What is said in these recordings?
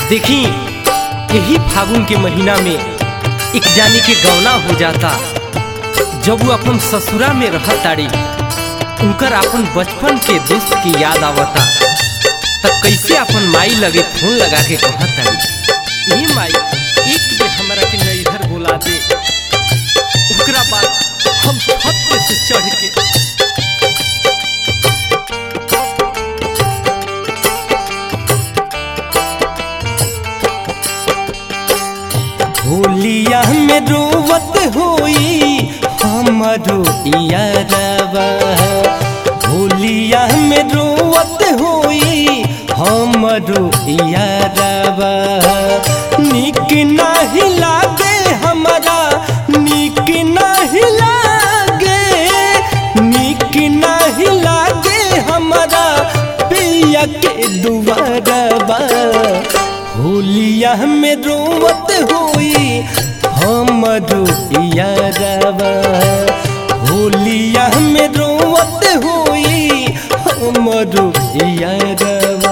देखी यही फागुन के महीना में एक जानी के गौना हो जाता। जब वो अपन ससुरा में रहत ताड़ी, उनकर अपन बचपन के दोस्त की याद आवता। तब कैसे अपन माई लगे फोन लगा के कहत ताड़ी, ये माई एक बेर हमरा के नैहर बुला दे। ओकरा बाद हम छत पे से चढ़ के होलिया में रोवत होई हमरो यारवा। होलिया में रोवत होई हमरो यारवा। निक नहीं लागे हमरा, निक नहीं लागे, निक नहीं लागे हमरा पिया के दुआरवा। होलिया में रोवत होई हमरो यारवा। होलिया में रोवत होई हमरो यारवा।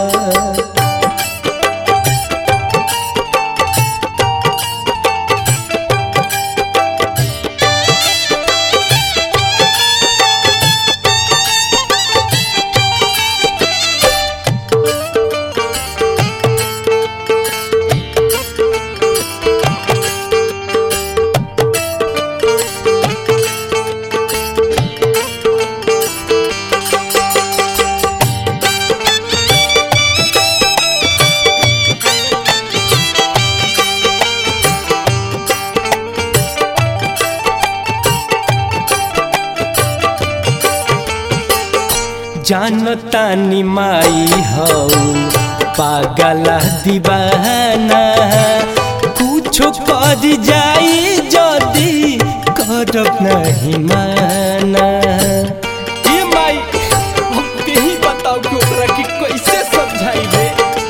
जानतानी माई हौ पागला दीवाना। कुछो कर जाई जदी करब नहीं माना। ये माई हम ही बताओ कि ओकरा के कैसे समझाई रे।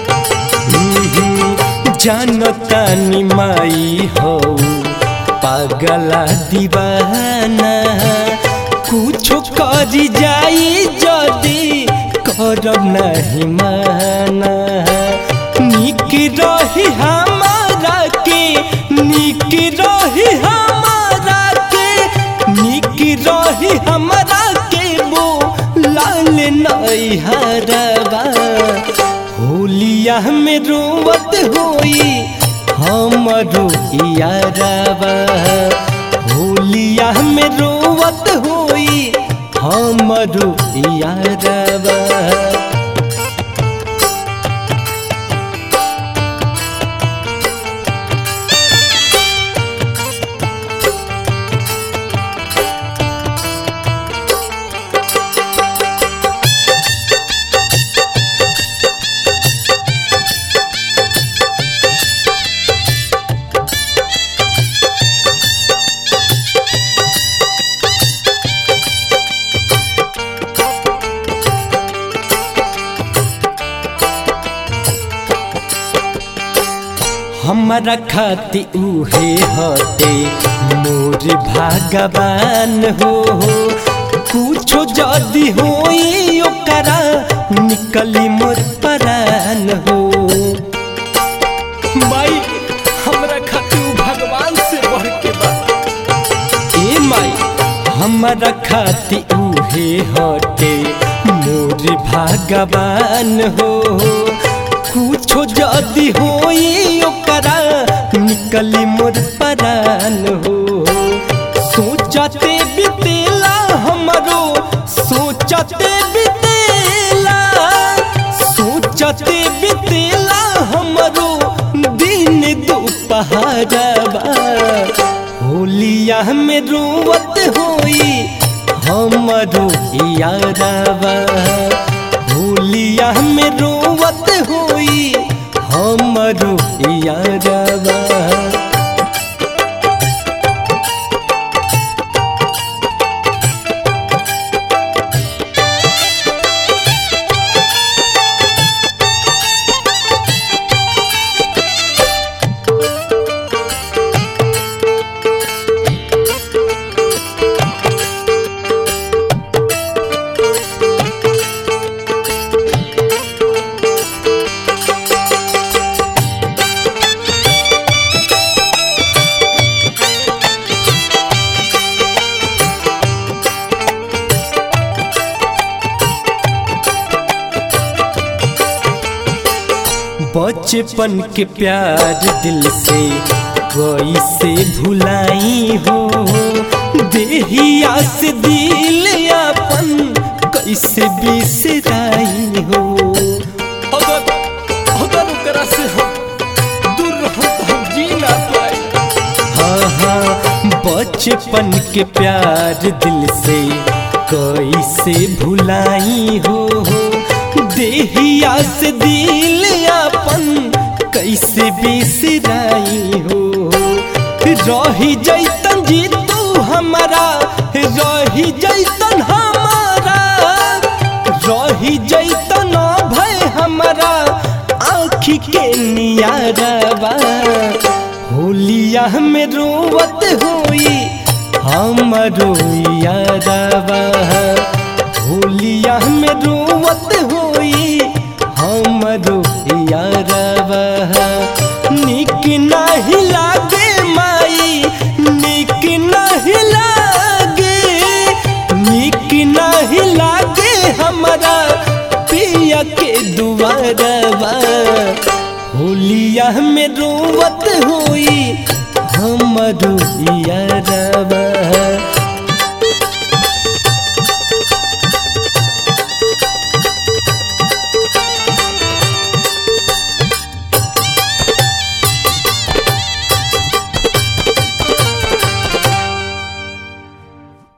जानतानी माई हौ पागला दीवाना। कुछो कर जाई जदी करब नहीं माना। निक रही हमारा के, निक रही हमारा के, निक रही हमारा के वो लाल नैहरवा। होलिया में रोवत होई हमरो यारवा। होलिया में रोवत होई हमरो यारवा। हमरा खाती उहे हते मोर भगवान हो। कुछो जदी होई ओकरा निकली मोर प्राण हो। माई हमरा खाती भगवान से बढ़ के बा। ए माई हमरा खाती उहे हते मोर भगवान हो। कुछो जदी होई ओकरा निकली मोर प्राण हो। सोचते बितेला हमरो, सोचते बितेला, सोचते बितेला हमरो दिन दोपहरवा। होलिया में रोवत होई हमरो यारवा। होलिया में रोवत होई हमरो यारवा। बचपन के प्यार दिल से कैसे भुलाई हो, देहिया से दिल अपन कैसे बिसराई हो। अगर ओकरा से हम दूर रहम तो हम जी ना पाई। हाँ हाँ, बचपन के प्यार दिल से कैसे भुलाई हो, देहिया से दिल अपन कैसे बिसराई हो। रही जैतन जी तू हमारा, रही जैतन हमारा, रही जैतन भय हमारा आँखी के नियारवा। होलिया में रोवत होई हमरो यारवा, होलिया में रोवत होई हमरो यारवा। निक नहीं लागे माई, निक नहीं लागे, निक नहीं लागे हमारा पिया के दुआरवा। होलिया में रोवत होई हमरो यारवा।